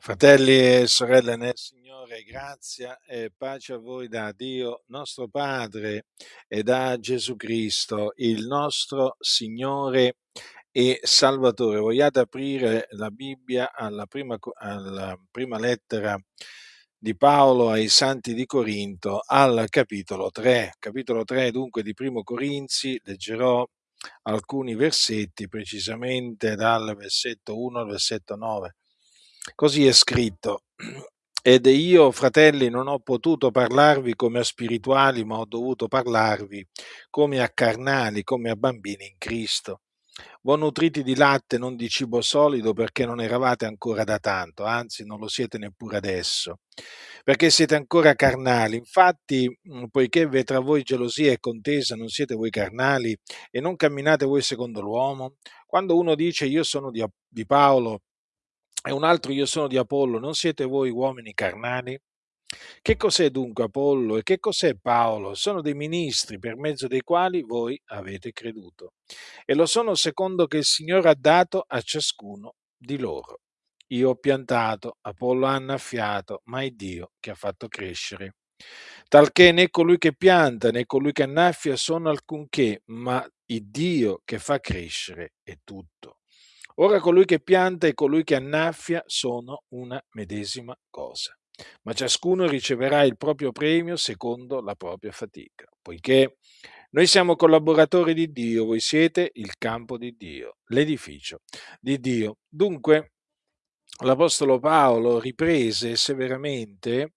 Fratelli e sorelle nel Signore, grazia e pace a voi da Dio nostro Padre e da Gesù Cristo, il nostro Signore e Salvatore. Vogliate aprire la Bibbia alla prima lettera di Paolo ai Santi di Corinto, al capitolo 3 dunque di Primo Corinzi. Leggerò alcuni versetti, precisamente dal versetto 1 al versetto 9. Così è scritto: ed io, fratelli, non ho potuto parlarvi come a spirituali, ma ho dovuto parlarvi come a carnali, come a bambini in Cristo. Voi nutriti di latte, non di cibo solido, perché non eravate ancora da tanto, anzi non lo siete neppure adesso, perché siete ancora carnali. Infatti, poiché v'è tra voi gelosia e contesa, non siete voi carnali e non camminate voi secondo l'uomo? Quando uno dice io sono di Paolo e un altro io sono di Apollo, non siete voi uomini carnali? Che cos'è dunque Apollo e che cos'è Paolo? Sono dei ministri per mezzo dei quali voi avete creduto. E lo sono secondo che il Signore ha dato a ciascuno di loro. Io ho piantato, Apollo ha annaffiato, ma è Dio che ha fatto crescere. Talché né colui che pianta né colui che annaffia sono alcunché, ma il Dio che fa crescere è tutto. Ora colui che pianta e colui che annaffia sono una medesima cosa, ma ciascuno riceverà il proprio premio secondo la propria fatica, poiché noi siamo collaboratori di Dio, voi siete il campo di Dio, l'edificio di Dio. Dunque, l'Apostolo Paolo riprese severamente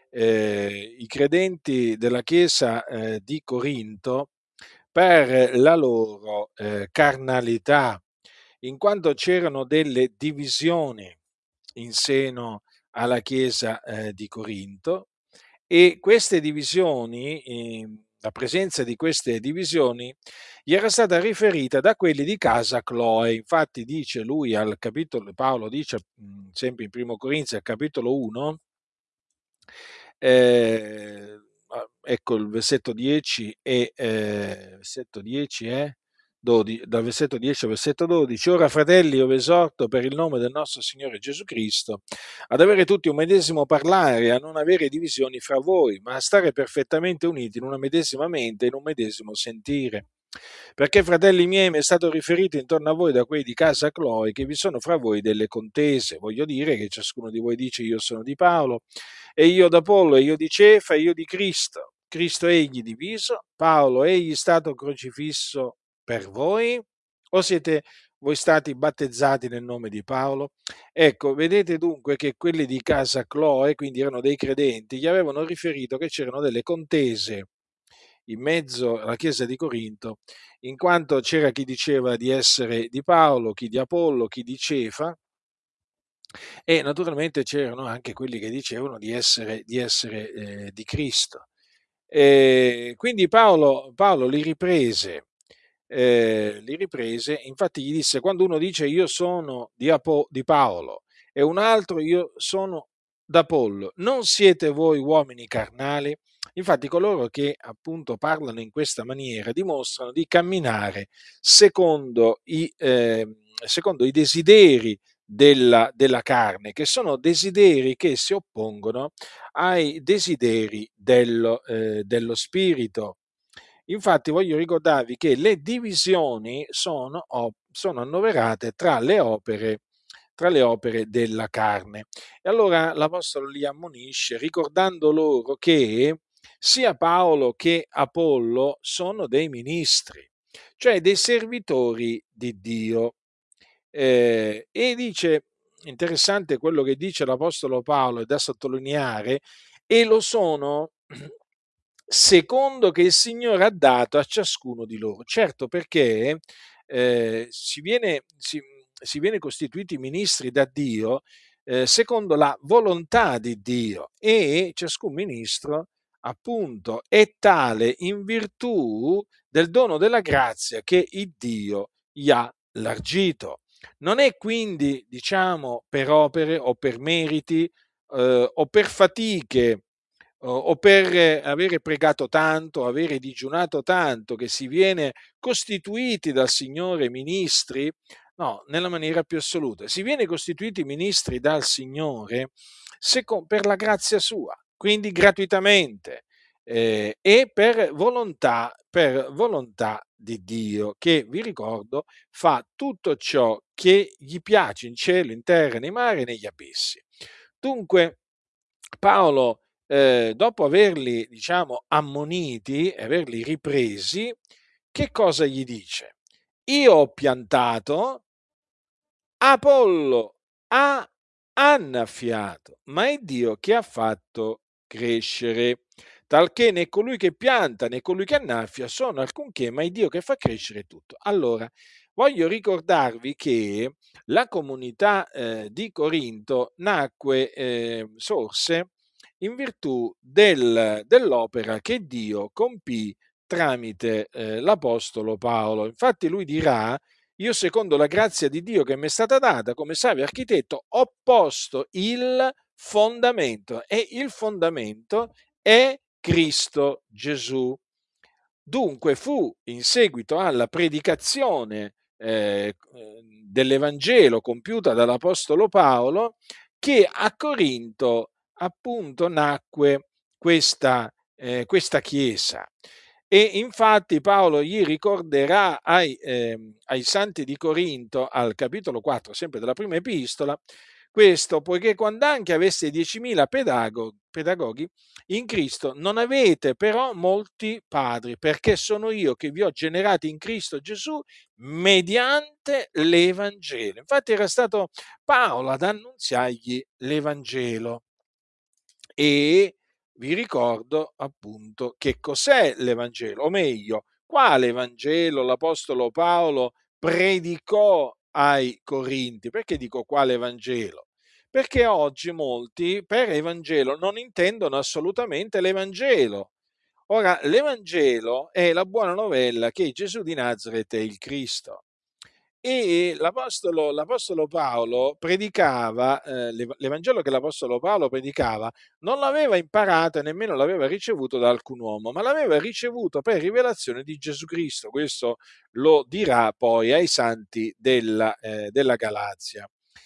i credenti della Chiesa di Corinto per la loro carnalità, in quanto c'erano delle divisioni in seno alla Chiesa di Corinto, e queste divisioni, la presenza di queste divisioni, gli era stata riferita da quelli di casa Cloe. Infatti dice lui al capitolo, Paolo dice sempre in Primo Corinzi al capitolo 1, ecco il versetto 10 e versetto 10 è dal versetto 10 al versetto 12. Ora, fratelli, io vi esorto per il nome del nostro Signore Gesù Cristo ad avere tutti un medesimo parlare, a non avere divisioni fra voi, ma a stare perfettamente uniti in una medesima mente e in un medesimo sentire. Perché, fratelli miei, mi è stato riferito intorno a voi da quei di casa Cloe che vi sono fra voi delle contese. Voglio dire che ciascuno di voi dice io sono di Paolo, e io d'Apollo, e io di Cefa, e io di Cristo. Cristo egli diviso, Paolo egli stato crocifisso per voi, o siete voi stati battezzati nel nome di Paolo? Ecco, vedete dunque che quelli di casa Cloe, quindi erano dei credenti, gli avevano riferito che c'erano delle contese in mezzo alla chiesa di Corinto, in quanto c'era chi diceva di essere di Paolo, chi di Apollo, chi di Cefa, e naturalmente c'erano anche quelli che dicevano di essere di Cristo. E quindi Paolo li riprese, infatti gli disse: quando uno dice io sono di Paolo e un altro io sono d'Apollo, non siete voi uomini carnali? Infatti coloro che appunto parlano in questa maniera dimostrano di camminare secondo i desideri della carne, che sono desideri che si oppongono ai desideri dello spirito. Infatti voglio ricordarvi che le divisioni sono annoverate tra le opere della carne. E allora l'Apostolo li ammonisce ricordando loro che sia Paolo che Apollo sono dei ministri, cioè dei servitori di Dio. E dice, interessante quello che dice l'Apostolo Paolo, è da sottolineare, e lo sono secondo che il Signore ha dato a ciascuno di loro. Certo, perché si viene costituiti ministri da Dio secondo la volontà di Dio, e ciascun ministro appunto è tale in virtù del dono della grazia che il Dio gli ha largito. Non è quindi, diciamo, per opere o per meriti o per fatiche o per avere pregato tanto, avere digiunato tanto, che si viene costituiti dal Signore ministri. No, nella maniera più assoluta. Si viene costituiti ministri dal Signore per la grazia sua, quindi gratuitamente, e per volontà di Dio, che, vi ricordo, fa tutto ciò che gli piace in cielo, in terra, nei mari e negli abissi. Dunque, Paolo, dopo averli, diciamo, ammoniti e averli ripresi, che cosa gli dice? Io ho piantato, Apollo ha annaffiato, ma è Dio che ha fatto crescere, talché né colui che pianta né colui che annaffia sono alcunché, ma è Dio che fa crescere tutto. Allora, voglio ricordarvi che la comunità di Corinto nacque, sorse in virtù dell'opera che Dio compì tramite l'Apostolo Paolo. Infatti lui dirà: io, secondo la grazia di Dio che mi è stata data, come savio architetto, ho posto il fondamento, e il fondamento è Cristo Gesù. Dunque fu in seguito alla predicazione dell'Evangelo compiuta dall'Apostolo Paolo che a Corinto appunto nacque questa chiesa. E infatti Paolo gli ricorderà ai santi di Corinto, al capitolo 4, sempre della prima epistola, questo: poiché quando anche aveste 10.000 pedagoghi, in Cristo non avete però molti padri, perché sono io che vi ho generati in Cristo Gesù mediante l'Evangelo. Infatti era stato Paolo ad annunziargli l'Evangelo. E vi ricordo appunto che cos'è l'Evangelo, o meglio, quale Evangelo l'Apostolo Paolo predicò ai Corinti. Perché dico quale Evangelo? Perché oggi molti per Evangelo non intendono assolutamente l'Evangelo. Ora, l'Evangelo è la buona novella che Gesù di Nazareth è il Cristo. E l'Apostolo Paolo predicava, l'Evangelo che l'Apostolo Paolo predicava, non l'aveva imparato e nemmeno l'aveva ricevuto da alcun uomo, ma l'aveva ricevuto per rivelazione di Gesù Cristo. Questo lo dirà poi ai santi della Galazia.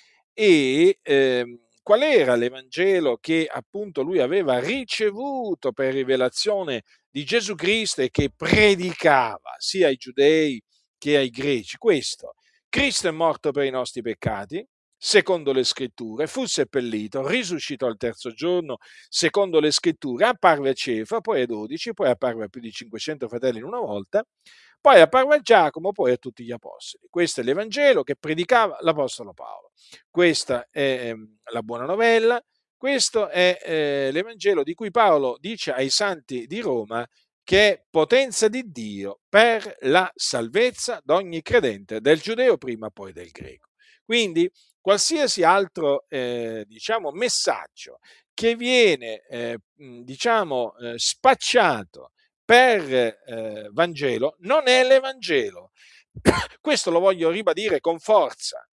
E qual era l'Evangelo che appunto lui aveva ricevuto per rivelazione di Gesù Cristo e che predicava sia ai giudei che ai greci? Questo: Cristo è morto per i nostri peccati, secondo le scritture, fu seppellito, risuscitò il terzo giorno, secondo le scritture, apparve a Cefa, poi ai 12, poi apparve a più di 500 fratelli in una volta, poi apparve a Giacomo, poi a tutti gli apostoli. Questo è l'Evangelo che predicava l'Apostolo Paolo. Questa è la buona novella, questo è l'Evangelo di cui Paolo dice ai santi di Roma che è potenza di Dio per la salvezza d'ogni credente, del giudeo prima, poi del greco. Quindi qualsiasi altro diciamo, messaggio che viene diciamo, spacciato per Vangelo non è l'Evangelo. Questo lo voglio ribadire con forza,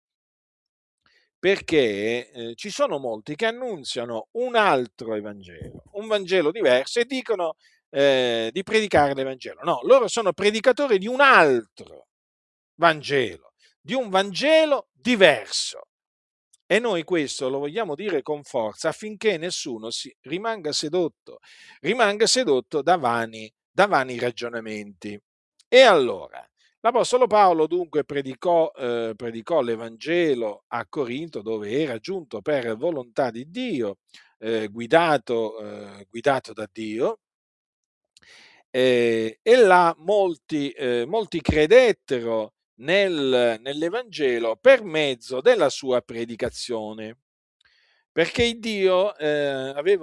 perché ci sono molti che annunziano un altro Evangelo, un Vangelo diverso, e dicono di predicare l'Evangelo. No, loro sono predicatori di un altro Vangelo, di un Vangelo diverso. E noi questo lo vogliamo dire con forza affinché nessuno rimanga sedotto da vani ragionamenti. E allora, l'Apostolo Paolo dunque predicò l'Evangelo a Corinto, dove era giunto per volontà di Dio, guidato da Dio, e là molti credettero nell'Evangelo per mezzo della sua predicazione, perché Dio aveva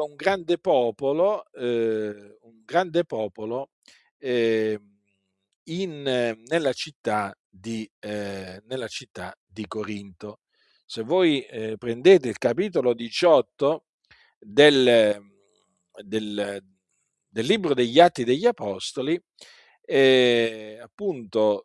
un grande popolo eh, nella città di Corinto. Se voi prendete il capitolo 18 del, del, del libro degli Atti degli Apostoli, appunto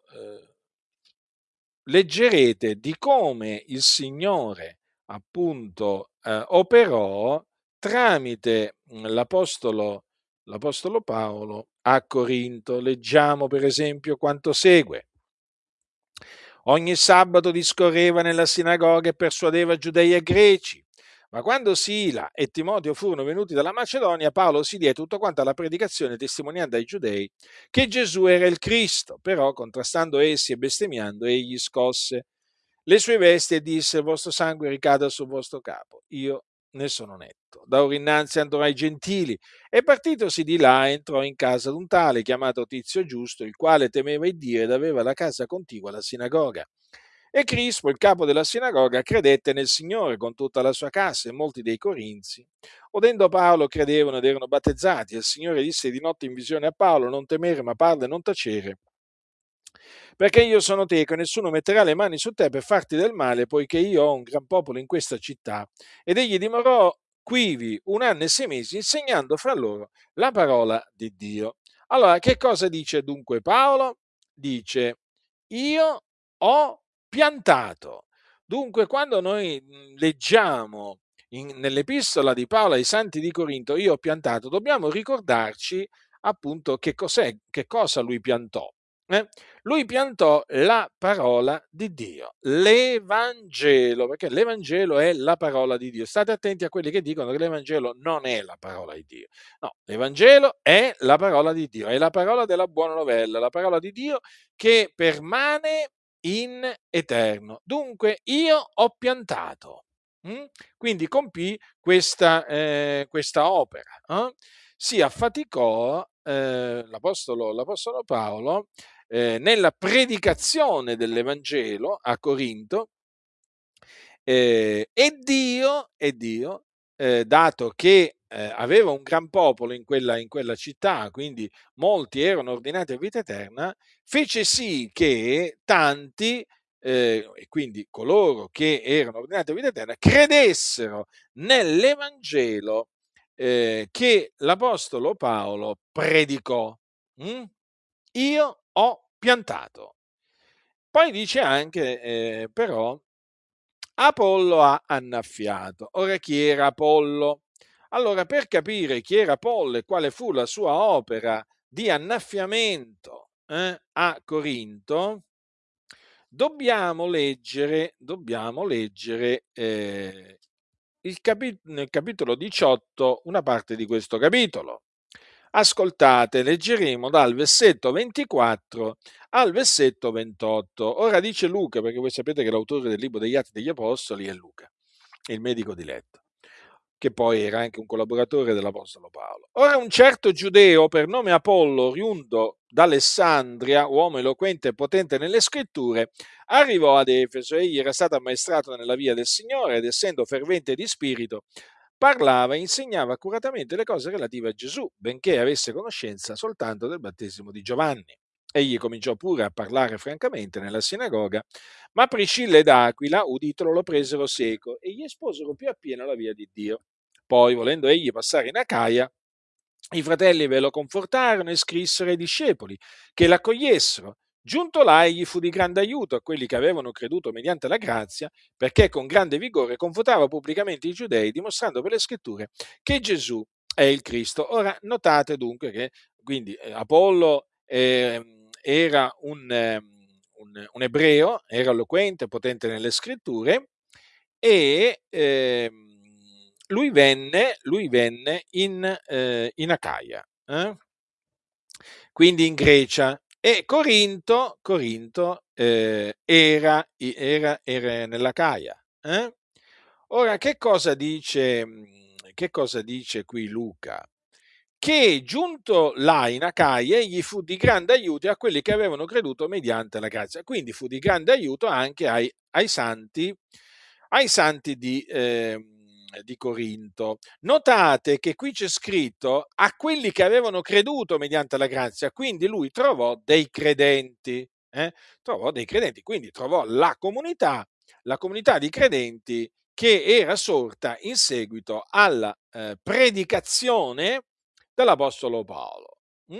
leggerete di come il Signore appunto operò tramite l'Apostolo Paolo a Corinto. Leggiamo per esempio quanto segue. Ogni sabato discorreva nella sinagoga e persuadeva giudei e greci. Ma quando Sila e Timoteo furono venuti dalla Macedonia, Paolo si diede tutto quanto alla predicazione, testimoniando ai giudei che Gesù era il Cristo. Però, contrastando essi e bestemmiando, egli scosse le sue vesti e disse: il vostro sangue ricada sul vostro capo. Io ne sono netto. Da ora innanzi andrò ai gentili. E partitosi di là entrò in casa d'un tale chiamato Tizio Giusto, il quale temeva il Dio ed aveva la casa contigua alla sinagoga. E Crispo, il capo della sinagoga, credette nel Signore con tutta la sua casa e molti dei corinzi, udendo Paolo, credevano ed erano battezzati. E il Signore disse di notte in visione a Paolo: non temere, ma parla e non tacere, perché io sono teco e nessuno metterà le mani su te per farti del male, poiché io ho un gran popolo in questa città. Ed egli dimorò quivi 1 anno e 6 mesi, insegnando fra loro la parola di Dio. Allora, che cosa dice dunque Paolo? Dice: io ho piantato. Dunque, quando noi leggiamo nell'epistola di Paolo ai Santi di Corinto, io ho piantato, dobbiamo ricordarci appunto che cosa lui piantò. Eh? Lui piantò la parola di Dio, l'Evangelo, perché l'Evangelo è la parola di Dio. State attenti a quelli che dicono che l'Evangelo non è la parola di Dio. No, l'Evangelo è la parola di Dio, è la parola della buona novella, la parola di Dio che permane in eterno. Dunque io ho piantato. Quindi compì questa opera. Si affaticò l'Apostolo Paolo nella predicazione dell'Evangelo a Corinto, e Dio, dato che aveva un gran popolo in quella città, quindi molti erano ordinati a vita eterna, fece sì che tanti, e quindi coloro che erano ordinati a vita eterna, credessero nell'Evangelo che l'Apostolo Paolo predicò. Mm? Io ho piantato. Poi dice anche, però, Apollo ha annaffiato. Ora, chi era Apollo? Allora, per capire chi era Apollo e quale fu la sua opera di annaffiamento a Corinto, dobbiamo leggere nel capitolo 18 una parte di questo capitolo. Ascoltate, leggeremo dal versetto 24 al versetto 28. Ora dice Luca, perché voi sapete che l'autore del libro degli Atti degli Apostoli è Luca, il medico diletto, che poi era anche un collaboratore dell'Apostolo Paolo. Ora un certo giudeo per nome Apollo, oriundo d'Alessandria, uomo eloquente e potente nelle scritture, arrivò ad Efeso. Egli era stato ammaestrato nella via del Signore ed essendo fervente di spirito, parlava e insegnava accuratamente le cose relative a Gesù, benché avesse conoscenza soltanto del battesimo di Giovanni. Egli cominciò pure a parlare francamente nella sinagoga, ma Priscilla ed Aquila, uditolo, lo presero seco e gli esposero più appieno la via di Dio. Poi, volendo egli passare in Acaia, i fratelli ve lo confortarono e scrissero ai discepoli che l'accogliessero. Giunto là, egli fu di grande aiuto a quelli che avevano creduto mediante la grazia, perché con grande vigore confutava pubblicamente i giudei, dimostrando per le scritture che Gesù è il Cristo. Ora, notate dunque che quindi Apollo era un ebreo, era eloquente, potente nelle scritture, e lui venne in Acaia, quindi in Grecia, e Corinto era nell'Acaia. Ora, che cosa dice qui Luca? Che giunto là in Acaia egli fu di grande aiuto a quelli che avevano creduto mediante la grazia, quindi fu di grande aiuto anche ai santi di Corinto. Notate che qui c'è scritto a quelli che avevano creduto mediante la grazia, quindi lui trovò dei credenti, quindi trovò la comunità di credenti che era sorta in seguito alla predicazione dell'Apostolo Paolo.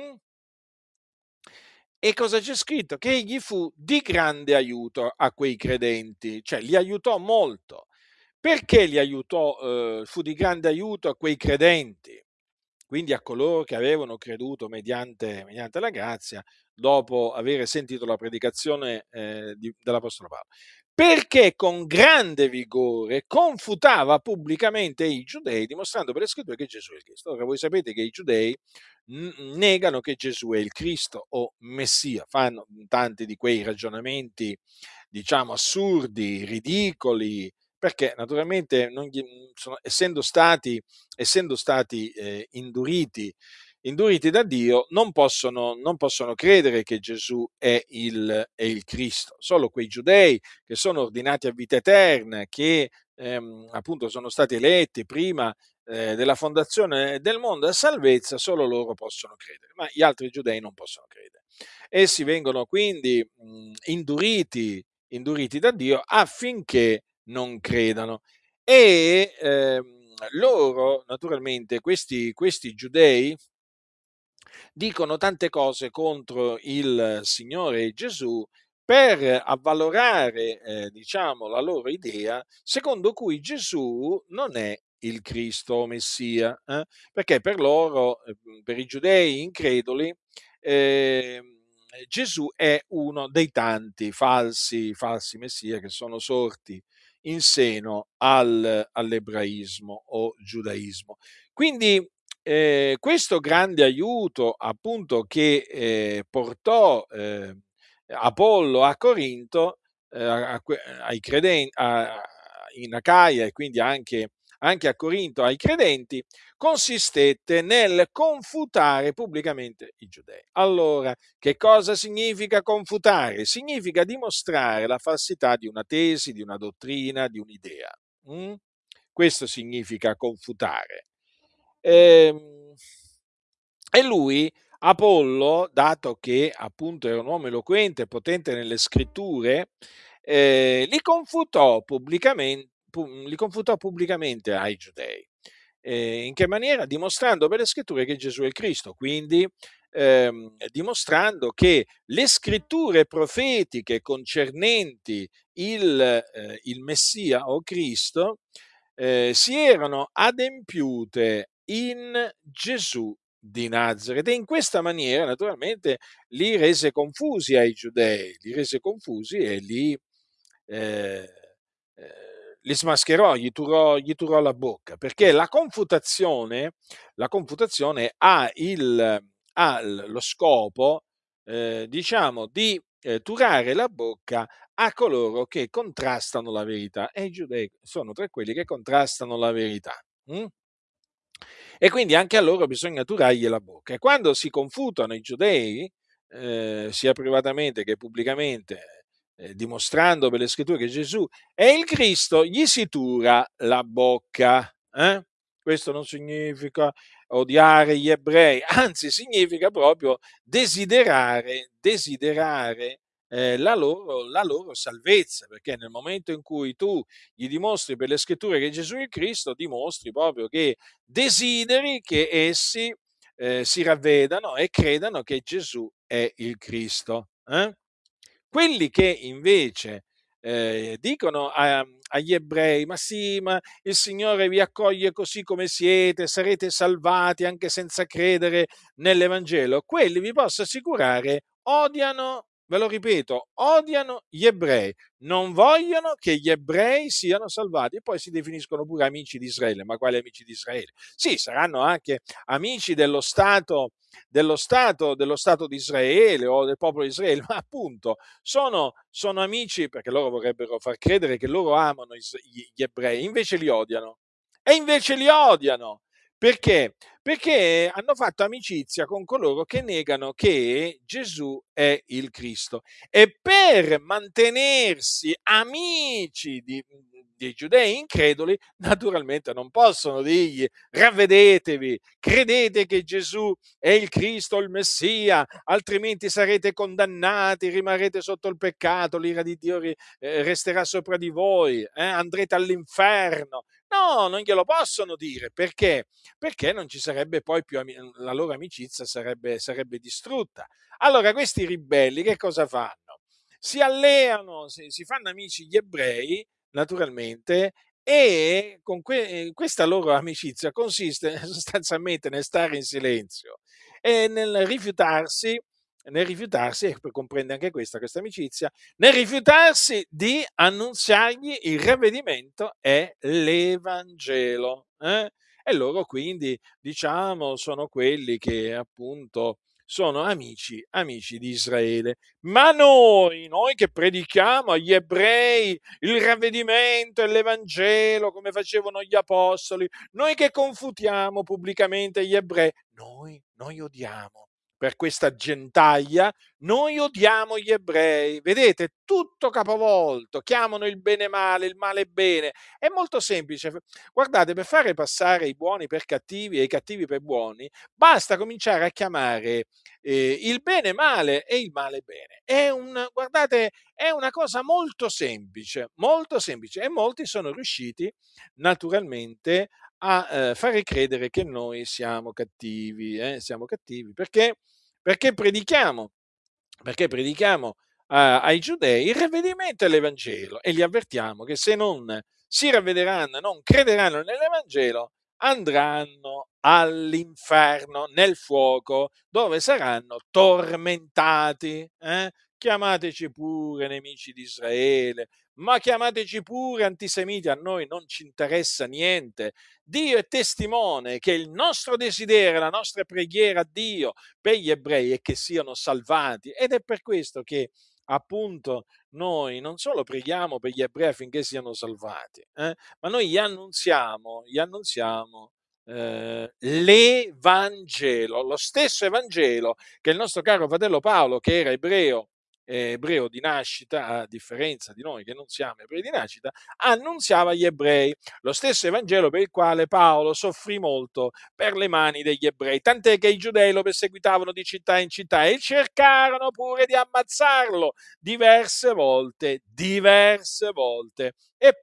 E cosa c'è scritto? Che egli fu di grande aiuto a quei credenti, cioè li aiutò molto. Perché li aiutò, fu di grande aiuto a quei credenti? quindi a coloro che avevano creduto mediante la grazia, dopo aver sentito la predicazione dell'Apostolo Paolo, perché con grande vigore confutava pubblicamente i giudei, dimostrando per le scritture che Gesù è il Cristo. Ora voi sapete che i giudei negano che Gesù è il Cristo o Messia, fanno tanti di quei ragionamenti, diciamo, assurdi, ridicoli, perché naturalmente essendo stati induriti da Dio, non possono credere che Gesù è il Cristo. Solo quei giudei che sono ordinati a vita eterna, che appunto sono stati eletti prima della fondazione del mondo a salvezza, solo loro possono credere, ma gli altri giudei non possono credere. Essi vengono quindi induriti da Dio affinché non credano. E loro, naturalmente, questi giudei, dicono tante cose contro il Signore Gesù per avvalorare, diciamo, la loro idea secondo cui Gesù non è il Cristo o Messia, perché per loro, per i giudei increduli, eh, Gesù è uno dei tanti falsi messia che sono sorti in seno all'ebraismo o giudaismo. Quindi questo grande aiuto appunto che portò Apollo a Corinto, ai credenti, in Acaia e quindi anche a Corinto ai credenti, consistette nel confutare pubblicamente i giudei. Allora, che cosa significa confutare? Significa dimostrare la falsità di una tesi, di una dottrina, di un'idea. Mm? Questo significa confutare. Ehm, E lui, Apollo, dato che appunto era un uomo eloquente e potente nelle scritture, li confutò pubblicamente ai giudei. In che maniera? Dimostrando per le scritture che Gesù è il Cristo, quindi dimostrando che le scritture profetiche concernenti il Messia o Cristo si erano adempiute in Gesù di Nazaret, e in questa maniera naturalmente li rese confusi ai giudei, li rese confusi e eh, li smascherò, gli turò la bocca, perché la confutazione ha lo scopo, diciamo, di turare la bocca a coloro che contrastano la verità, e i giudei sono tra quelli che contrastano la verità. E quindi anche a loro bisogna turargli la bocca. E quando si confutano i giudei, sia privatamente che pubblicamente, dimostrando per le scritture che Gesù è il Cristo, gli si tura la bocca. Questo non significa odiare gli ebrei, anzi significa proprio desiderare la loro salvezza, perché nel momento in cui tu gli dimostri per le scritture che Gesù è il Cristo, dimostri proprio che desideri che essi si ravvedano e credano che Gesù è il Cristo. Quelli che invece dicono agli ebrei: ma sì, ma il Signore vi accoglie così come siete, sarete salvati anche senza credere nell'Evangelo, quelli, vi posso assicurare, odiano, ve lo ripeto, odiano gli ebrei, non vogliono che gli ebrei siano salvati, e poi si definiscono pure amici di Israele. Ma quali amici di Israele? Sì, saranno anche amici dello Stato di Israele o del popolo di Israele, ma appunto sono amici, perché loro vorrebbero far credere che loro amano gli ebrei, invece li odiano. E invece li odiano. Perché? Perché hanno fatto amicizia con coloro che negano che Gesù è il Cristo. E per mantenersi amici dei giudei increduli, naturalmente non possono dirgli: ravvedetevi, credete che Gesù è il Cristo, il Messia, altrimenti sarete condannati, rimarrete sotto il peccato, l'ira di Dio resterà sopra di voi, andrete all'inferno. No, non glielo possono dire. Perché? Perché non ci sarebbe poi più, la loro amicizia sarebbe distrutta. Allora questi ribelli che cosa fanno? Si alleano, si fanno amici gli ebrei, naturalmente, E questa loro amicizia consiste sostanzialmente nel stare in silenzio e nel rifiutarsi, e poi comprende anche questa amicizia, nel rifiutarsi di annunziargli il ravvedimento e l'Evangelo. E loro quindi, diciamo, sono quelli che appunto sono amici di Israele. Ma noi che predichiamo agli ebrei il ravvedimento e l'Evangelo come facevano gli apostoli, noi che confutiamo pubblicamente gli ebrei, noi odiamo. Per questa gentaglia, noi odiamo gli ebrei. Vedete, tutto capovolto, chiamano il bene male, il male bene. È molto semplice. Guardate, per fare passare i buoni per cattivi e i cattivi per buoni, basta cominciare a chiamare il bene male e il male bene. Guardate, è una cosa molto semplice e molti sono riusciti naturalmente a fare credere che noi siamo cattivi perché predichiamo ai giudei il ravvedimento e l'Evangelo e li avvertiamo che se non si ravvederanno, non crederanno nell'Evangelo, andranno all'inferno, nel fuoco, dove saranno tormentati. Chiamateci pure nemici di Israele, ma chiamateci pure antisemiti, a noi non ci interessa niente. Dio è testimone che il nostro desiderio, la nostra preghiera a Dio per gli ebrei è che siano salvati, ed è per questo che appunto noi non solo preghiamo per gli ebrei affinché siano salvati, ma noi gli annunziamo l'Evangelo, lo stesso Evangelo che il nostro caro fratello Paolo, che era ebreo di nascita, a differenza di noi che non siamo ebrei di nascita, annunziava agli ebrei lo stesso Evangelo per il quale Paolo soffrì molto per le mani degli ebrei, tant'è che i giudei lo perseguitavano di città in città e cercarono pure di ammazzarlo diverse volte. E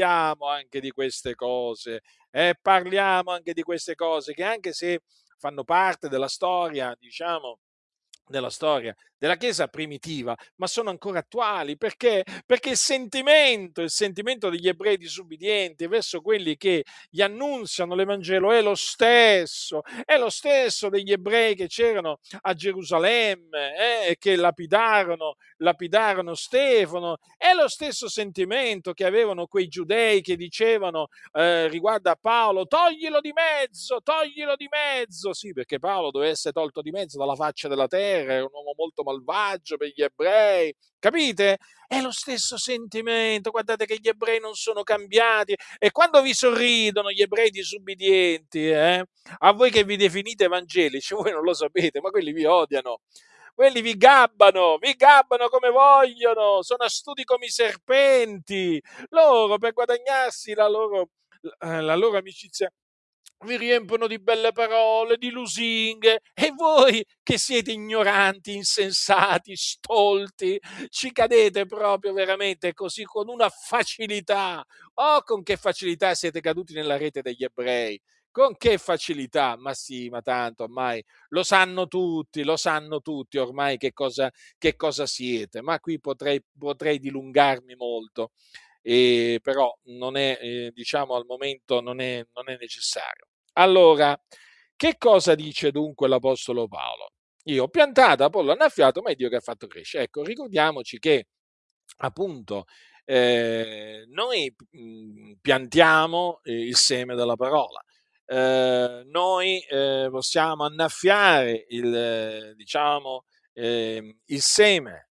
parliamo anche di queste cose che, anche se fanno parte della storia, diciamo, della storia della Chiesa primitiva, ma sono ancora attuali perché il sentimento degli ebrei disubbidienti verso quelli che gli annunziano l'Evangelo è lo stesso degli ebrei che c'erano a Gerusalemme e che lapidarono Stefano, è lo stesso sentimento che avevano quei giudei che dicevano riguardo a Paolo: toglilo di mezzo, sì, perché Paolo doveva essere tolto di mezzo dalla faccia della terra, era un uomo molto malvagio per gli ebrei, capite? È lo stesso sentimento, guardate che gli ebrei non sono cambiati, e quando vi sorridono gli ebrei disubbidienti, a voi che vi definite evangelici, voi non lo sapete, ma quelli vi odiano. Quelli vi gabbano come vogliono, sono astuti come i serpenti. Loro, per guadagnarsi la loro amicizia, vi riempiono di belle parole, di lusinghe, e voi che siete ignoranti, insensati, stolti, ci cadete proprio veramente così con una facilità. Oh, con che facilità siete caduti nella rete degli ebrei! Con che facilità! Ma sì, ma tanto ormai lo sanno tutti ormai che cosa siete. Ma qui potrei dilungarmi molto, però non è, diciamo, al momento non è necessario. Allora, che cosa dice dunque l'Apostolo Paolo? Io ho piantato, Apollo ha annaffiato, ma è Dio che ha fatto crescere. Ecco, ricordiamoci che appunto noi piantiamo il seme della parola. Noi possiamo annaffiare diciamo, il seme,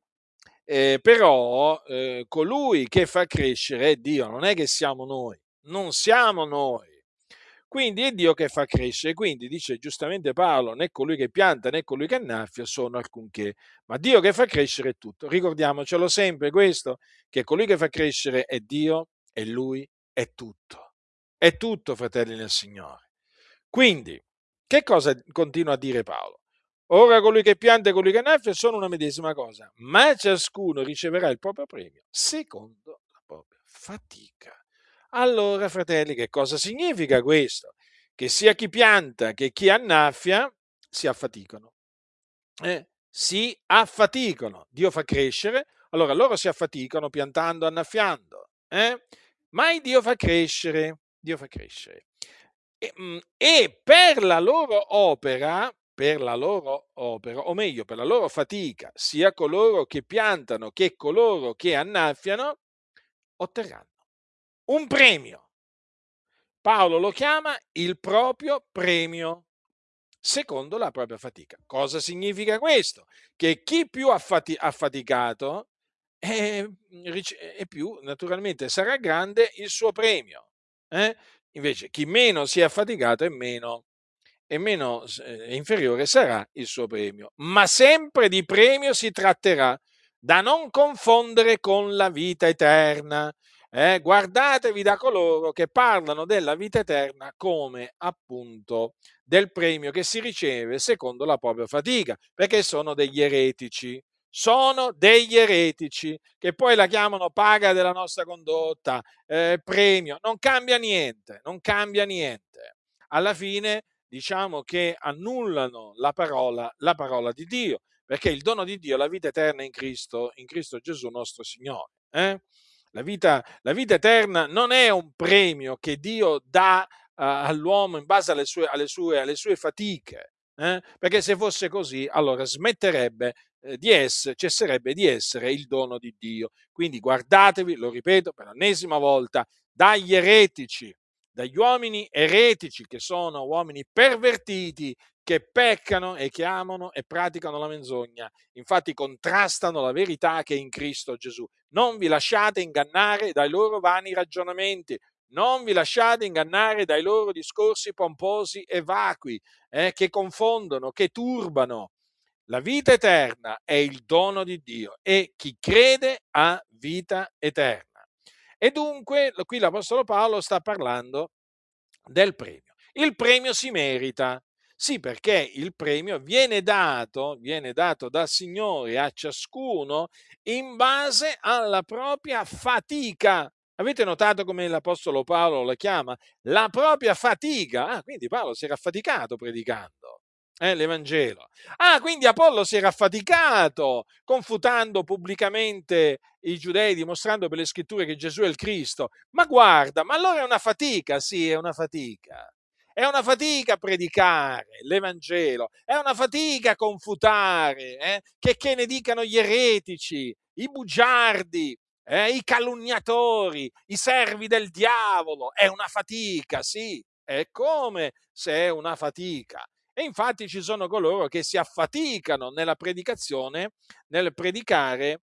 però colui che fa crescere è Dio, non è che siamo noi, non siamo noi. Quindi è Dio che fa crescere, quindi dice giustamente Paolo: né colui che pianta né colui che annaffia sono alcunché, ma Dio che fa crescere è tutto. Ricordiamocelo sempre questo, che colui che fa crescere è Dio e Lui è tutto. È tutto, fratelli nel Signore. Quindi, che cosa continua a dire Paolo? Ora colui che pianta e colui che annaffia sono una medesima cosa, ma ciascuno riceverà il proprio premio secondo la propria fatica. Allora, fratelli, che cosa significa questo? Che sia chi pianta che chi annaffia si affaticano. Si affaticano. Dio fa crescere, allora loro si affaticano piantando, annaffiando. ma il Dio fa crescere, Dio fa crescere. E per la loro opera, o meglio, per la loro fatica, sia coloro che piantano che coloro che annaffiano, otterranno un premio. Paolo lo chiama il proprio premio, secondo la propria fatica. Cosa significa questo? Che chi più ha faticato, e più naturalmente sarà grande il suo premio. eh? Invece chi meno si è affaticato e inferiore sarà il suo premio. Ma sempre di premio si tratterà, da non confondere con la vita eterna. Guardatevi da coloro che parlano della vita eterna come appunto del premio che si riceve secondo la propria fatica, perché sono degli eretici che poi la chiamano paga della nostra condotta, premio, non cambia niente, non cambia niente. Alla fine diciamo che annullano la parola di Dio, perché il dono di Dio è la vita eterna in Cristo Gesù nostro Signore. La vita eterna non è un premio che Dio dà all'uomo in base alle sue fatiche, perché se fosse così, allora cesserebbe di essere il dono di Dio. Quindi guardatevi, lo ripeto per l'ennesima volta, dagli eretici, dagli uomini eretici, che sono uomini pervertiti, che peccano e che amano e praticano la menzogna. Infatti contrastano la verità che è in Cristo Gesù. Non vi lasciate ingannare dai loro vani ragionamenti, non vi lasciate ingannare dai loro discorsi pomposi e vacui, che confondono, che turbano. La vita eterna è il dono di Dio e chi crede ha vita eterna. E dunque, qui l'Apostolo Paolo sta parlando del premio. Il premio si merita. Sì, perché il premio viene dato dal Signore a ciascuno in base alla propria fatica. Avete notato come l'Apostolo Paolo la chiama? La propria fatica. Ah, quindi Paolo si era affaticato predicando l'Evangelo. Ah, quindi Apollo si era affaticato confutando pubblicamente i giudei, dimostrando per le scritture che Gesù è il Cristo. Ma guarda, ma allora è una fatica? Sì, è una fatica. È una fatica predicare l'Evangelo, è una fatica confutare, che ne dicano gli eretici, i bugiardi, i calunniatori, i servi del diavolo. È una fatica, sì, è come se è una fatica. E infatti ci sono coloro che si affaticano nella predicazione, nel predicare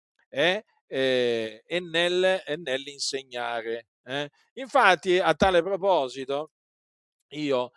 e nell'insegnare. Infatti, a tale proposito, io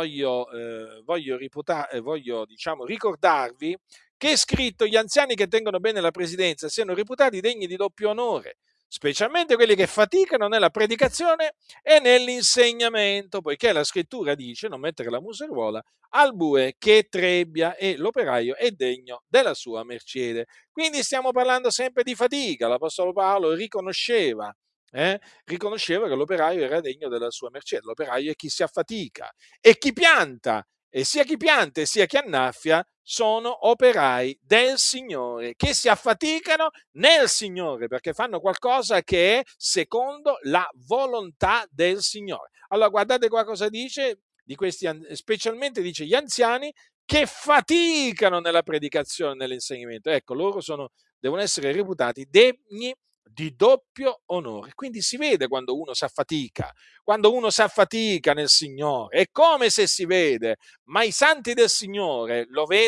voglio diciamo, ricordarvi che è scritto: gli anziani che tengono bene la presidenza siano reputati degni di doppio onore, specialmente quelli che faticano nella predicazione e nell'insegnamento, poiché la scrittura dice: non mettere la museruola al bue che trebbia, e l'operaio è degno della sua mercede. Quindi stiamo parlando sempre di fatica. L'Apostolo Paolo riconosceva che l'operaio era degno della sua mercede. L'operaio è chi si affatica, e chi pianta, e sia chi annaffia sono operai del Signore, che si affaticano nel Signore, perché fanno qualcosa che è secondo la volontà del Signore. Allora guardate qua cosa dice di questi, specialmente dice gli anziani che faticano nella predicazione e nell'insegnamento. Ecco, devono essere reputati degni di doppio onore. Quindi si vede quando uno si affatica nel Signore, è come se si vede, ma i santi del Signore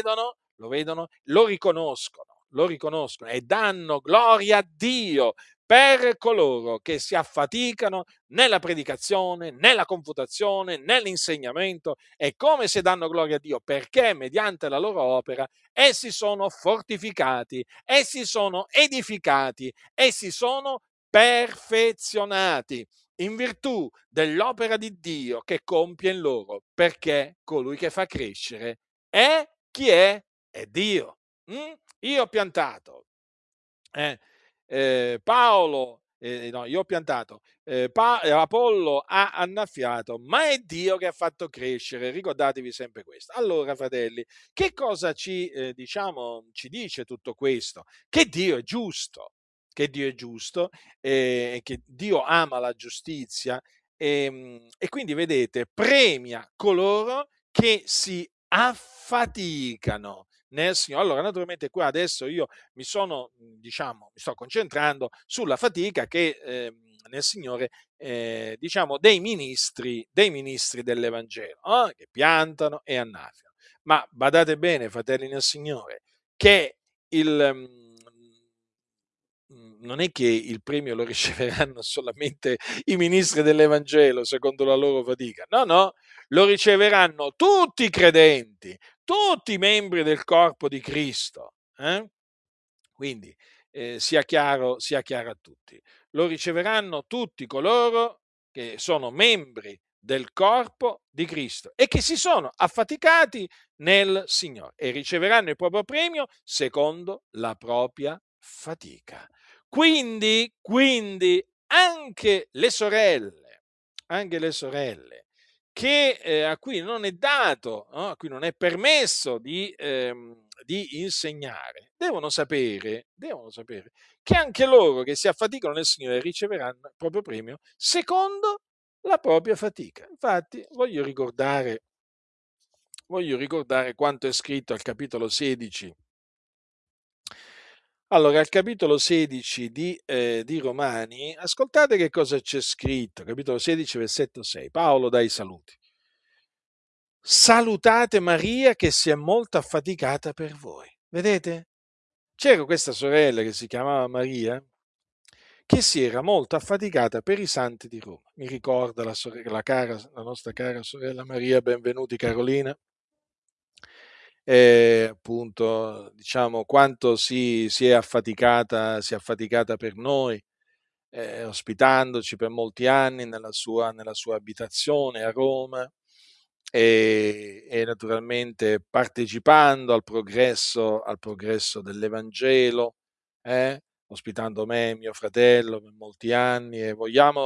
lo riconoscono e danno gloria a Dio per coloro che si affaticano nella predicazione, nella confutazione, nell'insegnamento. È come se danno gloria a Dio, perché mediante la loro opera essi sono fortificati, essi sono edificati, essi sono perfezionati in virtù dell'opera di Dio che compie in loro, perché colui che fa crescere è chi è? È Dio. Io ho piantato, eh, Paolo, no, io ho piantato, Apollo ha annaffiato, ma è Dio che ha fatto crescere. Ricordatevi sempre questo. Allora, fratelli, che cosa ci dice tutto questo? Che Dio è giusto. che Dio è giusto e che Dio ama la giustizia e quindi vedete premia coloro che si affaticano nel Signore. Allora, naturalmente qua adesso io mi sto concentrando sulla fatica che nel Signore, diciamo, dei ministri dell'Evangelo, che piantano e annaffiano. Ma badate bene, fratelli nel Signore, che non è che il premio lo riceveranno solamente i ministri dell'Evangelo secondo la loro fatica, no, no, lo riceveranno tutti i credenti, tutti i membri del corpo di Cristo. Quindi sia chiaro a tutti, lo riceveranno tutti coloro che sono membri del corpo di Cristo e che si sono affaticati nel Signore e riceveranno il proprio premio secondo la propria fatica. Quindi anche le sorelle che, a cui non è dato, no? A cui non è permesso di insegnare, devono sapere che anche loro che si affaticano nel Signore riceveranno il proprio premio secondo la propria fatica. Infatti, voglio ricordare quanto è scritto al capitolo 16. Allora, al capitolo 16 di Romani, ascoltate che cosa c'è scritto, capitolo 16, versetto 6. Paolo dà i saluti. Salutate Maria che si è molto affaticata per voi. Vedete? C'era questa sorella che si chiamava Maria, che si era molto affaticata per i santi di Roma. Mi ricorda la nostra cara sorella Maria Benvenuti Carolina, e appunto, diciamo, quanto si è affaticata per noi, ospitandoci per molti anni nella sua abitazione a Roma e naturalmente partecipando al progresso dell'Evangelo, eh, ospitando me, mio fratello, per molti anni e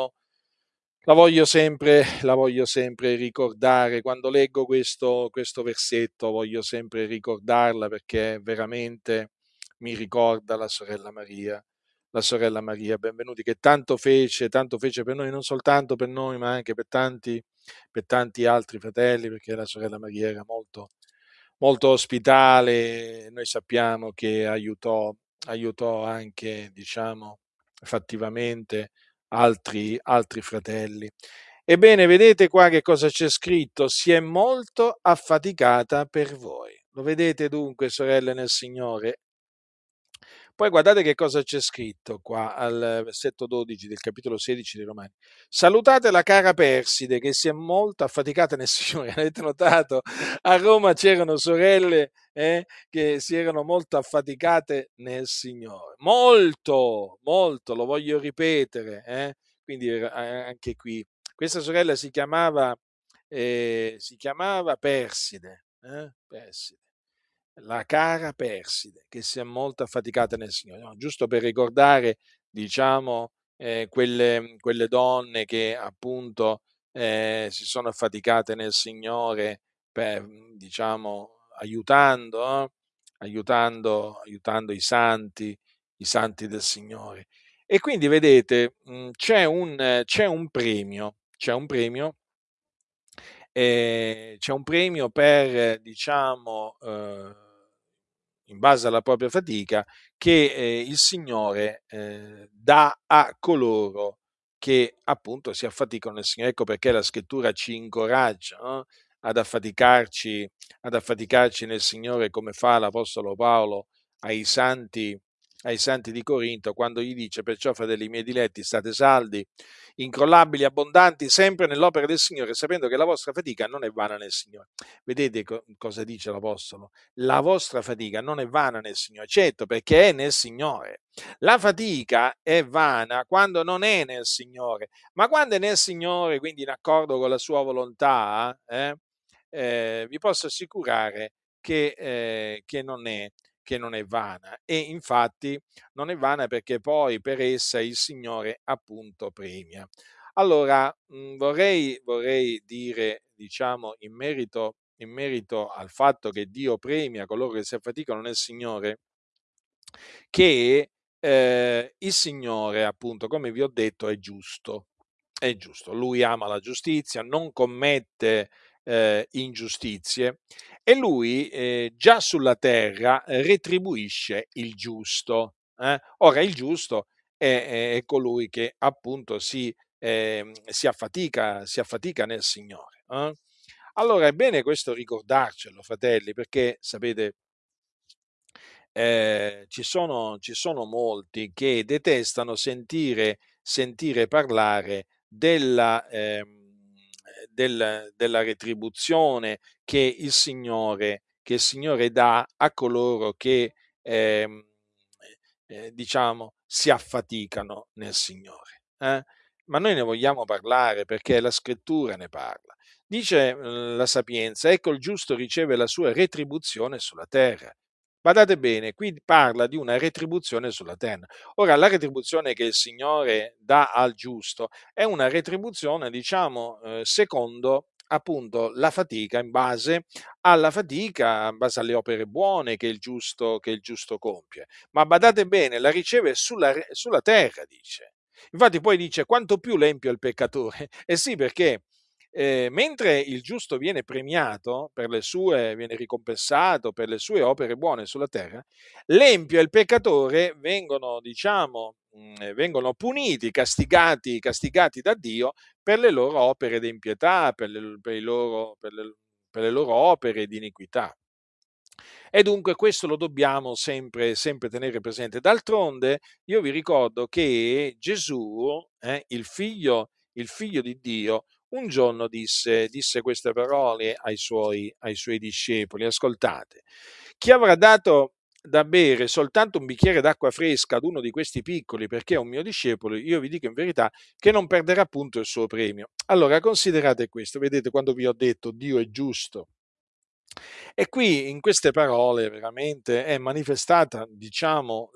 la voglio sempre ricordare. Quando leggo questo versetto voglio sempre ricordarla perché veramente mi ricorda la sorella Maria Benvenuti, che tanto fece per noi, non soltanto per noi, ma anche per tanti altri fratelli, perché la sorella Maria era molto ospitale. Noi sappiamo che aiutò anche, diciamo, fattivamente altri fratelli. Ebbene, vedete qua che cosa c'è scritto? Si è molto affaticata per voi. Lo vedete dunque, sorelle nel Signore? Poi guardate che cosa c'è scritto qua al versetto 12 del capitolo 16 di Romani. Salutate la cara Perside che si è molto affaticata nel Signore. Avete notato? A Roma c'erano sorelle che si erano molto affaticate nel Signore. Molto, molto, lo voglio ripetere. Quindi anche qui. Questa sorella si chiamava Perside. Perside, la cara Perside, che si è molto affaticata nel Signore, no? Giusto per ricordare, diciamo, quelle donne che appunto si sono affaticate nel Signore per, diciamo, aiutando i santi del Signore. E quindi vedete, c'è un premio per, diciamo, in base alla propria fatica, che il Signore dà a coloro che appunto si affaticano nel Signore. Ecco perché la scrittura ci incoraggia, no? ad affaticarci, ad affaticarci nel Signore, come fa l'Apostolo Paolo ai santi, ai santi di Corinto, quando gli dice: perciò, fratelli miei diletti, state saldi, incrollabili, abbondanti, sempre nell'opera del Signore, sapendo che la vostra fatica non è vana nel Signore. Vedete cosa dice l'Apostolo? La vostra fatica non è vana nel Signore, certo, perché è nel Signore. La fatica è vana quando non è nel Signore, ma quando è nel Signore, quindi in accordo con la sua volontà, vi posso assicurare che non è vana. E infatti non è vana perché poi per essa il Signore appunto premia. Allora, vorrei dire, diciamo, in merito al fatto che Dio premia coloro che si affaticano nel Signore, che il Signore, appunto, come vi ho detto, è giusto. È giusto. Lui ama la giustizia, non commette ingiustizie e lui già sulla terra retribuisce il giusto. Ora, il giusto è colui che appunto si affatica nel Signore. Allora è bene questo ricordarcelo, fratelli, perché sapete, ci sono molti che detestano sentire parlare della retribuzione che il Signore dà a coloro che, ehm, diciamo, si affaticano nel Signore. Ma noi ne vogliamo parlare perché la Scrittura ne parla. Dice la Sapienza, ecco il giusto riceve la sua retribuzione sulla terra. Badate bene, qui parla di una retribuzione sulla terra. Ora, la retribuzione che il Signore dà al giusto è una retribuzione, diciamo, secondo appunto la fatica, in base alla fatica, in base alle opere buone che il giusto compie. Ma badate bene, la riceve sulla terra, dice. Infatti poi dice, quanto più l'empio è il peccatore. Eh sì, perché mentre il giusto viene premiato viene ricompensato per le sue opere buone sulla terra, l'empio e il peccatore vengono, diciamo, vengono puniti, castigati da Dio per le loro opere di impietà, per le loro opere di iniquità. E dunque questo lo dobbiamo sempre tenere presente. D'altronde, io vi ricordo che Gesù, il figlio di Dio, un giorno disse queste parole ai suoi discepoli. Ascoltate, chi avrà dato da bere soltanto un bicchiere d'acqua fresca ad uno di questi piccoli perché è un mio discepolo, io vi dico in verità che non perderà appunto il suo premio. Allora, considerate questo, vedete quando vi ho detto Dio è giusto. E qui in queste parole veramente è manifestata, diciamo,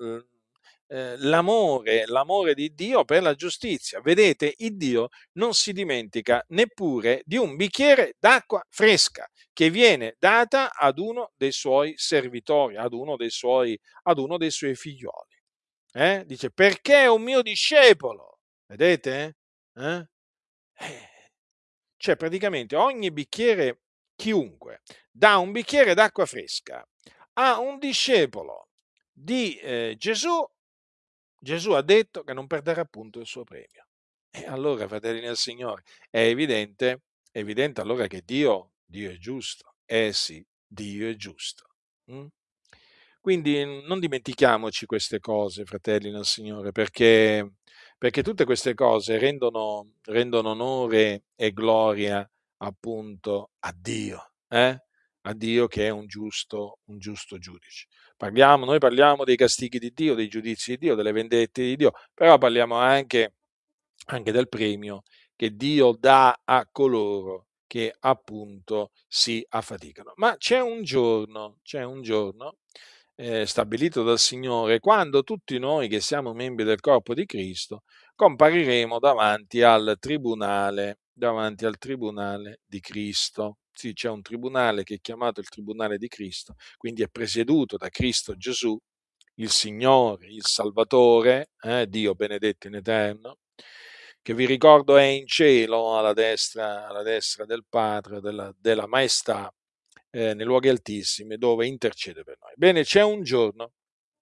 l'amore di Dio per la giustizia. Vedete, il Dio non si dimentica neppure di un bicchiere d'acqua fresca che viene data ad uno dei suoi servitori, ad uno dei suoi figlioli. Dice, perché è un mio discepolo. Vedete? Eh? Eh, Cioè, praticamente ogni bicchiere, chiunque dà un bicchiere d'acqua fresca a un discepolo di Gesù, Gesù ha detto che non perderà appunto il suo premio. E allora, fratelli nel Signore, è evidente allora che Dio è giusto. Eh sì, Dio è giusto. Mm? Quindi non dimentichiamoci queste cose, fratelli nel Signore, perché tutte queste cose rendono onore e gloria appunto a Dio, a Dio che è un giusto giudice. Noi parliamo dei castighi di Dio, dei giudizi di Dio, delle vendette di Dio, però parliamo anche del premio che Dio dà a coloro che appunto si affaticano. Ma c'è un giorno stabilito dal Signore, quando tutti noi che siamo membri del corpo di Cristo compariremo davanti al tribunale di Cristo. Sì, c'è un tribunale che è chiamato il tribunale di Cristo, quindi è presieduto da Cristo Gesù, il Signore, il Salvatore, Dio benedetto in eterno, che vi ricordo è in cielo alla destra del Padre, della Maestà, nei luoghi altissimi, dove intercede per noi. Bene, c'è un giorno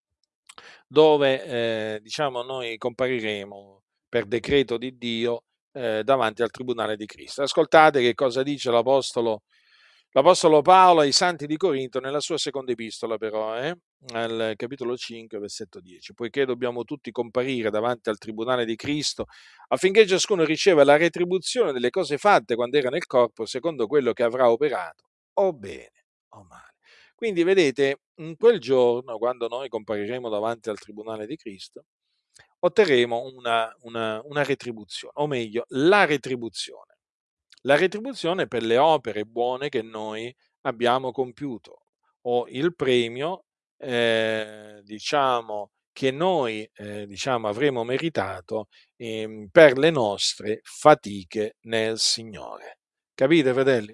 dove diciamo, noi compariremo per decreto di Dio davanti al tribunale di Cristo. Ascoltate che cosa dice l'Apostolo Paolo ai Santi di Corinto nella sua seconda epistola, però, al capitolo 5, versetto 10. Poiché dobbiamo tutti comparire davanti al tribunale di Cristo, affinché ciascuno riceva la retribuzione delle cose fatte quando era nel corpo, secondo quello che avrà operato, o bene o male. Quindi vedete, in quel giorno, quando noi compariremo davanti al tribunale di Cristo, otterremo una retribuzione, o meglio, la retribuzione. La retribuzione per le opere buone che noi abbiamo compiuto, o il premio, diciamo, che noi avremo meritato per le nostre fatiche nel Signore. Capite, fratelli?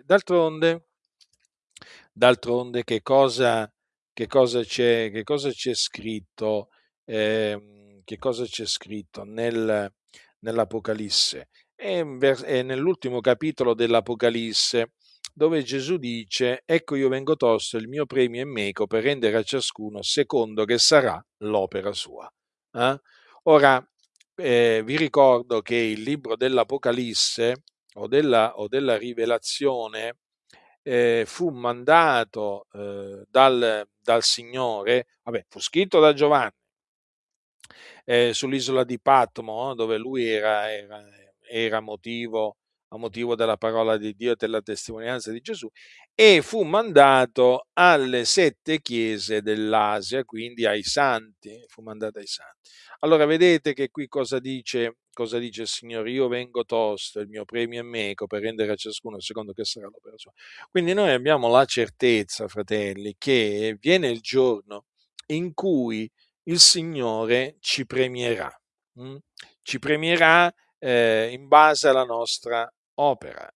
D'altronde, che cosa c'è scritto? che cosa c'è scritto nell'Apocalisse? È nell'ultimo capitolo dell'Apocalisse, dove Gesù dice: Ecco, io vengo tosto, il mio premio è meco per rendere a ciascuno secondo che sarà l'opera sua. Eh? Ora, vi ricordo che il libro dell'Apocalisse o della Rivelazione fu mandato dal Signore, vabbè, fu scritto da Giovanni sull'isola di Patmo, dove lui era a motivo della parola di Dio e della testimonianza di Gesù, e fu mandato alle 7 chiese dell'Asia, quindi ai santi, fu mandato ai santi. Allora vedete che qui cosa dice il Signore? Io vengo tosto, il mio premio è meco per rendere a ciascuno secondo che sarà l'opera sua. Quindi noi abbiamo la certezza, fratelli, che viene il giorno in cui il Signore ci premierà, mm? Ci premierà in base alla nostra opera,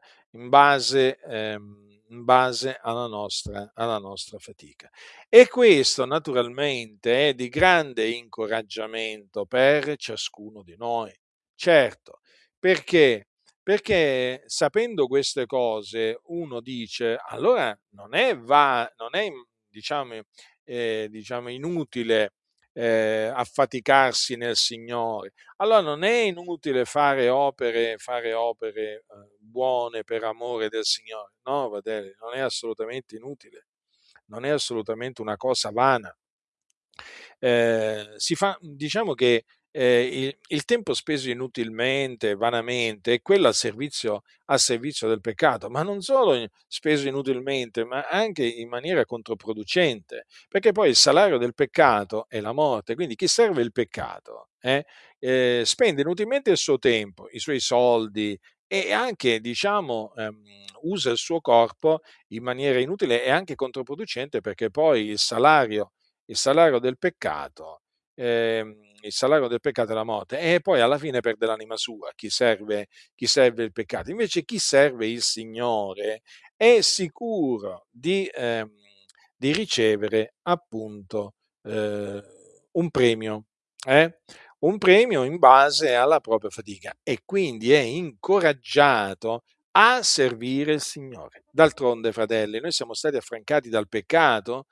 in base alla nostra fatica. E questo naturalmente è di grande incoraggiamento per ciascuno di noi. Certo, perché? Perché sapendo queste cose uno dice, allora non è diciamo inutile affaticarsi nel Signore. Allora non è inutile fare opere buone per amore del Signore. No, fratelli, non è assolutamente inutile, non è assolutamente una cosa vana. Diciamo che il tempo speso inutilmente, vanamente, è quello a servizio del peccato, ma non solo speso inutilmente, ma anche in maniera controproducente, perché poi il salario del peccato è la morte, quindi chi serve il peccato spende inutilmente il suo tempo, i suoi soldi e anche, diciamo, usa il suo corpo in maniera inutile e anche controproducente, perché poi il salario del peccato, il salario del peccato è la morte, e poi alla fine perde l'anima sua chi serve il peccato. Invece chi serve il Signore è sicuro di ricevere appunto eh, un premio, eh? Un premio in base alla propria fatica, e quindi è incoraggiato a servire il Signore. D'altronde, fratelli, noi siamo stati affrancati dal peccato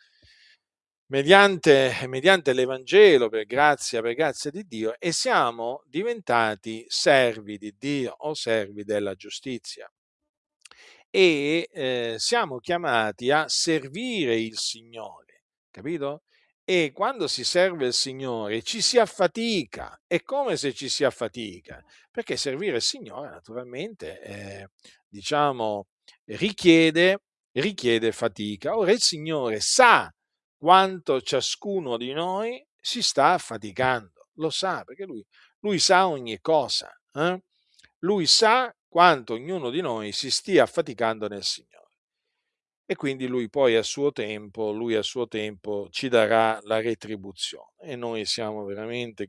mediante l'Evangelo, per grazia di Dio, e siamo diventati servi di Dio o servi della giustizia. E siamo chiamati a servire il Signore, capito? E quando si serve il Signore ci si affatica. È come se ci si affatica, perché servire il Signore naturalmente diciamo, richiede fatica. Ora il Signore sa quanto ciascuno di noi si sta affaticando, lo sa, perché lui sa ogni cosa. Lui sa quanto ognuno di noi si stia affaticando nel Signore. E quindi lui a suo tempo ci darà la retribuzione. E noi siamo veramente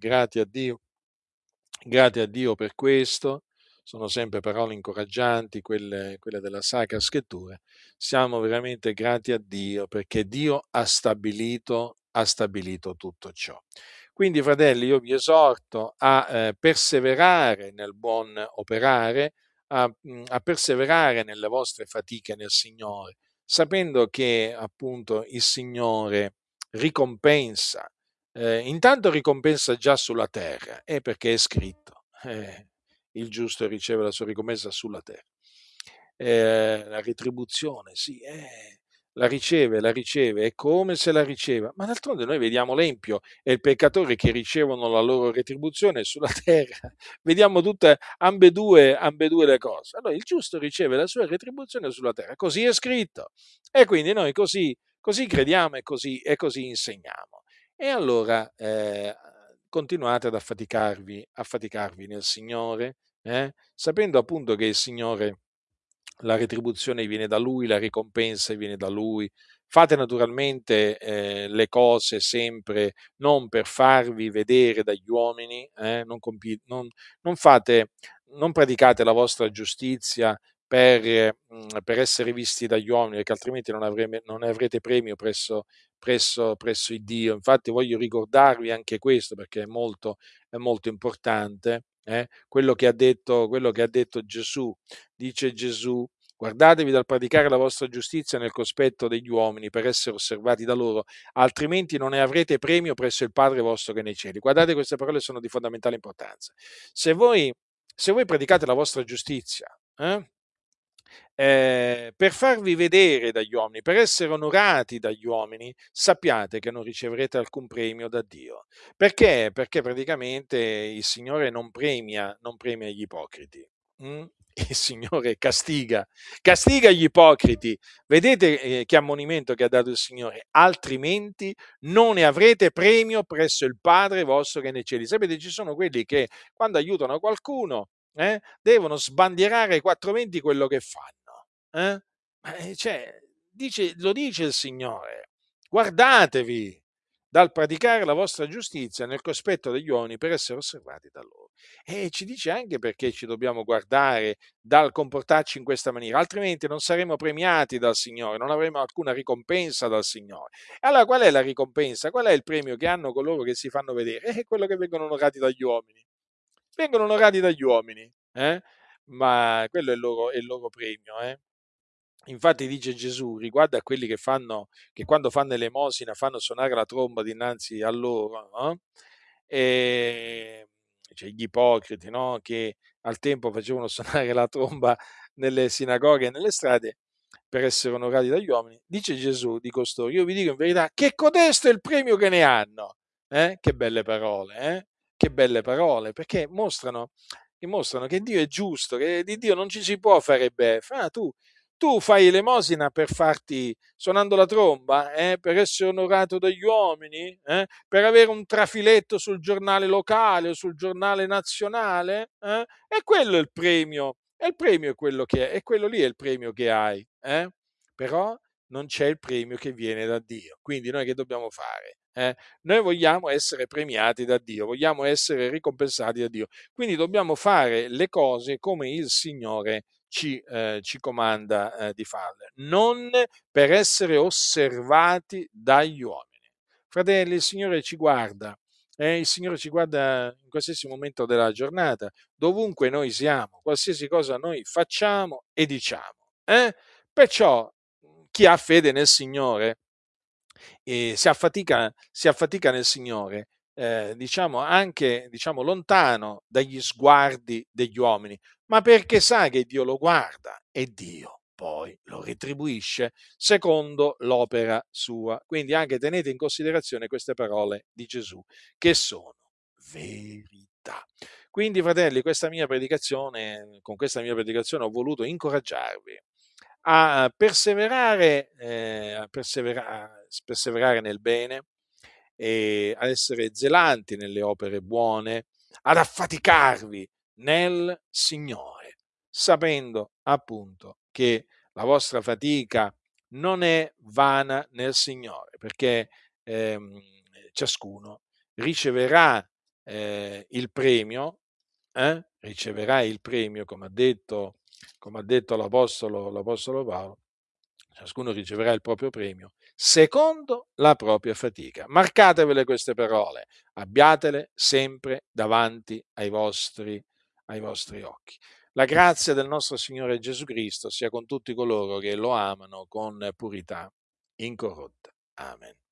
grati a Dio per questo. Sono sempre parole incoraggianti, quelle della Sacra Scrittura. Siamo veramente grati a Dio perché Dio ha stabilito tutto ciò. Quindi, fratelli, io vi esorto a perseverare nel buon operare, a perseverare nelle vostre fatiche nel Signore, sapendo che appunto il Signore ricompensa. Intanto ricompensa già sulla terra, perché è scritto, il giusto riceve la sua ricompensa sulla terra. La retribuzione, sì, la riceve, è come se la riceva, ma d'altronde noi vediamo l'empio e il peccatore che ricevono la loro retribuzione sulla terra, vediamo tutte, ambedue le cose. Allora il giusto riceve la sua retribuzione sulla terra, così è scritto, e quindi noi così crediamo e così insegniamo. E allora continuate ad affaticarvi nel Signore, sapendo appunto che il Signore, la retribuzione viene da Lui, la ricompensa viene da Lui. Fate naturalmente le cose sempre non per farvi vedere dagli uomini, non praticate la vostra giustizia per essere visti dagli uomini, perché altrimenti non ne avrete premio presso il Dio. Infatti voglio ricordarvi anche questo, perché è molto importante, quello che ha detto Gesù. Dice Gesù: guardatevi dal praticare la vostra giustizia nel cospetto degli uomini per essere osservati da loro, altrimenti non ne avrete premio presso il Padre vostro che è nei cieli. Guardate, queste parole sono di fondamentale importanza. Se voi, se voi praticate la vostra giustizia, per farvi vedere dagli uomini, per essere onorati dagli uomini, sappiate che non riceverete alcun premio da Dio. Perché? Perché praticamente il Signore non premia gli ipocriti. Mm? Il Signore castiga gli ipocriti. Vedete che ammonimento che ha dato il Signore? Altrimenti non ne avrete premio presso il Padre vostro che è nei cieli. Sapete, ci sono quelli che quando aiutano qualcuno, devono sbandierare ai quattro venti quello che fanno. Cioè, lo dice il Signore: guardatevi dal praticare la vostra giustizia nel cospetto degli uomini per essere osservati da loro. E ci dice anche perché ci dobbiamo guardare dal comportarci in questa maniera, altrimenti non saremo premiati dal Signore, non avremo alcuna ricompensa dal Signore. E allora qual è la ricompensa? Qual è il premio che hanno coloro che si fanno vedere? È quello che vengono onorati dagli uomini. Vengono onorati dagli uomini, ma quello è il loro premio. Infatti dice Gesù riguardo a quelli che quando fanno elemosina fanno suonare la tromba dinanzi a loro, no? E, cioè, gli ipocriti, no? Che al tempo facevano suonare la tromba nelle sinagoghe e nelle strade per essere onorati dagli uomini. Dice Gesù di costoro: io vi dico in verità che codesto è il premio che ne hanno. Che belle parole, che belle parole, perché mostrano che Dio è giusto, che di Dio non ci si può fare beffa. Tu fai elemosina per farti, suonando la tromba, per essere onorato dagli uomini, per avere un trafiletto sul giornale locale o sul giornale nazionale, e quello è il premio. E il premio è quello che è, e quello lì è il premio che hai, però non c'è il premio che viene da Dio. Quindi noi che dobbiamo fare? Noi vogliamo essere premiati da Dio, vogliamo essere ricompensati da Dio. Quindi dobbiamo fare le cose come il Signore ci comanda di farle, non per essere osservati dagli uomini. Fratelli, il Signore ci guarda in qualsiasi momento della giornata, dovunque noi siamo, qualsiasi cosa noi facciamo e diciamo. Perciò chi ha fede nel Signore e si affatica nel Signore, diciamo anche diciamo, lontano dagli sguardi degli uomini, ma perché sa che Dio lo guarda e Dio poi lo retribuisce secondo l'opera sua. Quindi anche tenete in considerazione queste parole di Gesù, che sono verità. Quindi, fratelli, con questa mia predicazione ho voluto incoraggiarvi a perseverare nel bene, e ad essere zelanti nelle opere buone, ad affaticarvi nel Signore, sapendo appunto che la vostra fatica non è vana nel Signore, perché ehm, ciascuno riceverà il premio, riceverà il premio, come ha detto l'Apostolo Paolo, ciascuno riceverà il proprio premio secondo la propria fatica. Marcatevele queste parole, abbiatele sempre davanti ai vostri occhi. La grazia del nostro Signore Gesù Cristo sia con tutti coloro che lo amano con purità incorrotta. Amen.